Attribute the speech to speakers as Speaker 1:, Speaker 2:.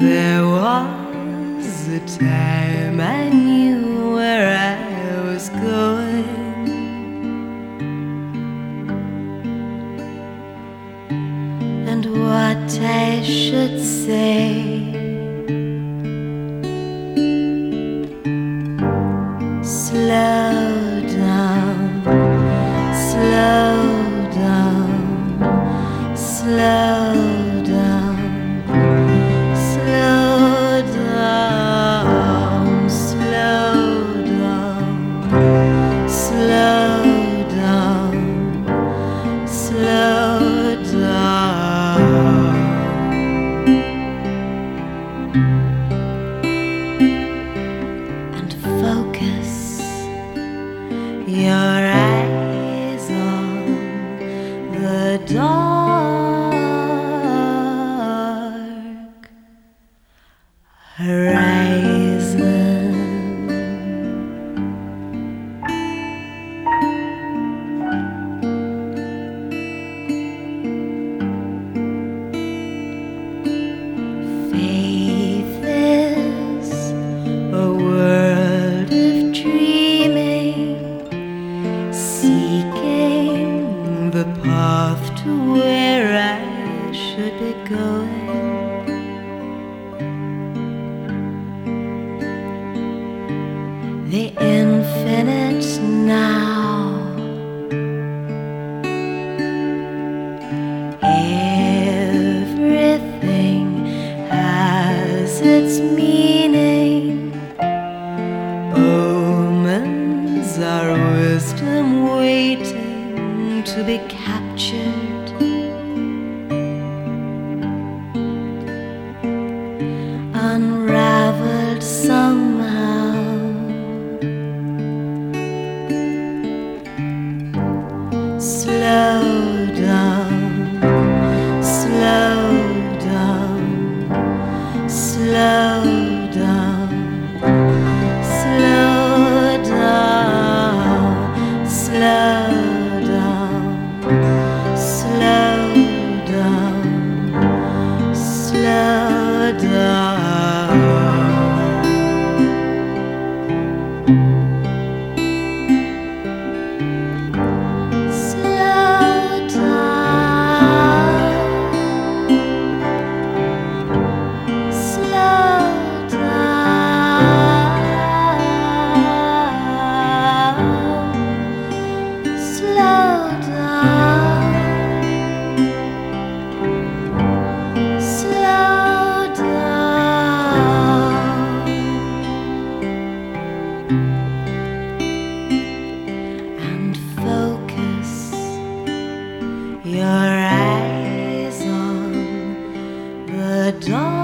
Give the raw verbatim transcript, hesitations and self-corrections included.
Speaker 1: There was a time I knew where I was going, and what I should say. Slow down, slow down, slow down, slow down, slow down, slow down, slow down. And focus your eyes on the dark horizon. Faith is a world of dreaming, seeking the path to where I should be going. The infinite now, everything has its meaning. Omens are wisdom waiting to be captured. Unraveled somehow. Slow down, slow down, slow down, slow down, slow down, slow down, slow down. Your eyes on the dawn.